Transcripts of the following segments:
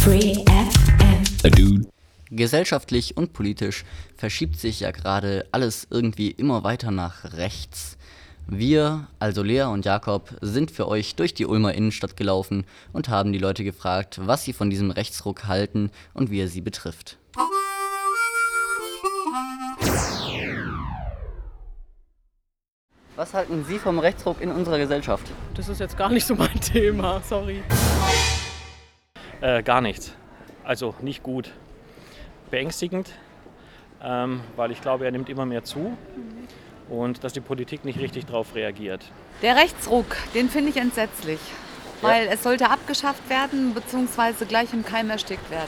Free FM. A dude. Gesellschaftlich und politisch verschiebt sich ja gerade alles irgendwie immer weiter nach rechts. Wir, also Lea und Jakob, sind für euch durch die Ulmer Innenstadt gelaufen und haben die Leute gefragt, was sie von diesem Rechtsruck halten und wie er sie betrifft. Was halten Sie vom Rechtsruck in unserer Gesellschaft? Das ist jetzt gar nicht so mein Thema, sorry. Gar nichts. Also nicht gut. Beängstigend, weil ich glaube, er nimmt immer mehr zu und dass die Politik nicht richtig darauf reagiert. Der Rechtsruck, den finde ich entsetzlich, weil es sollte abgeschafft werden bzw. gleich im Keim erstickt werden.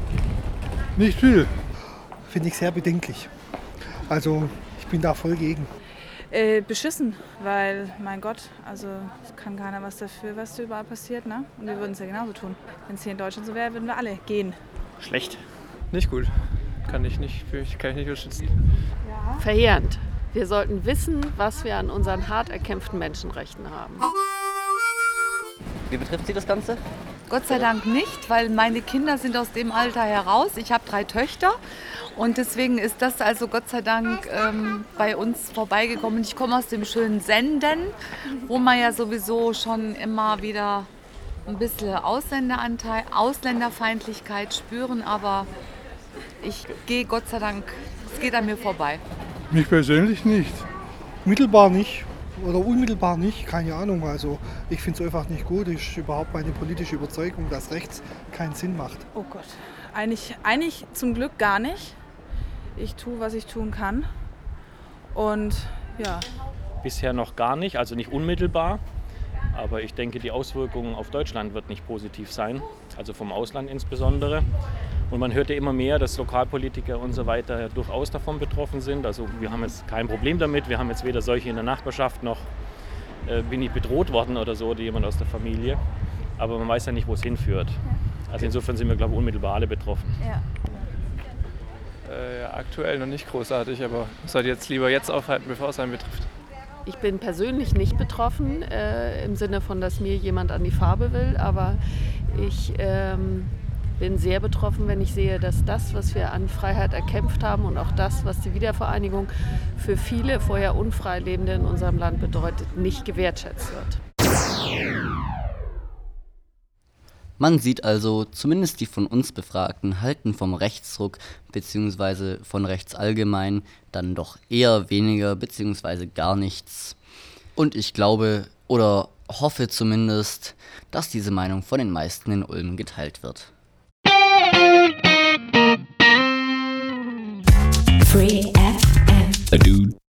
Nicht viel. Finde ich sehr bedenklich. Also ich bin da voll gegen. Beschissen, weil, mein Gott, also es kann keiner was dafür, was da überall passiert, ne? Und wir würden es ja genauso tun. Wenn es hier in Deutschland so wäre, würden wir alle gehen. Schlecht. Nicht gut. Kann ich nicht unterstützen. Verheerend. Wir sollten wissen, was wir an unseren hart erkämpften Menschenrechten haben. Wie betrifft Sie das Ganze? Gott sei Dank nicht, weil meine Kinder sind aus dem Alter heraus. Ich habe 3 Töchter und deswegen ist das also Gott sei Dank bei uns vorbeigekommen. Ich komme aus dem schönen Senden, wo man ja sowieso schon immer wieder ein bisschen Ausländerfeindlichkeit spüren, aber ich gehe Gott sei Dank, es geht an mir vorbei. Mich persönlich nicht. Mittelbar nicht oder unmittelbar nicht, keine Ahnung. Also ich finde es einfach nicht gut. Ist überhaupt meine politische Überzeugung, dass rechts keinen Sinn macht. Oh Gott, eigentlich zum Glück gar nicht. Ich tue, was ich tun kann. Und ja. Bisher noch gar nicht, also nicht unmittelbar. Aber ich denke, die Auswirkungen auf Deutschland wird nicht positiv sein, also vom Ausland insbesondere. Und man hört ja immer mehr, dass Lokalpolitiker und so weiter durchaus davon betroffen sind. Also wir haben jetzt kein Problem damit, wir haben jetzt weder solche in der Nachbarschaft noch bin ich bedroht worden oder so, oder jemand aus der Familie. Aber man weiß ja nicht, wo es hinführt. Also insofern sind wir, glaube ich, unmittelbar alle betroffen. Ja. Aktuell noch nicht großartig, aber ich sollte jetzt lieber jetzt aufhalten, bevor es einen betrifft. Ich bin persönlich nicht betroffen, im Sinne von, dass mir jemand an die Farbe will, aber ich bin sehr betroffen, wenn ich sehe, dass das, was wir an Freiheit erkämpft haben und auch das, was die Wiedervereinigung für viele vorher unfrei Lebende in unserem Land bedeutet, nicht gewertschätzt wird. Man sieht also, zumindest die von uns Befragten halten vom Rechtsruck bzw. von rechts allgemein dann doch eher weniger bzw. gar nichts. Und ich glaube oder hoffe zumindest, dass diese Meinung von den meisten in Ulm geteilt wird. Free FM. A dude.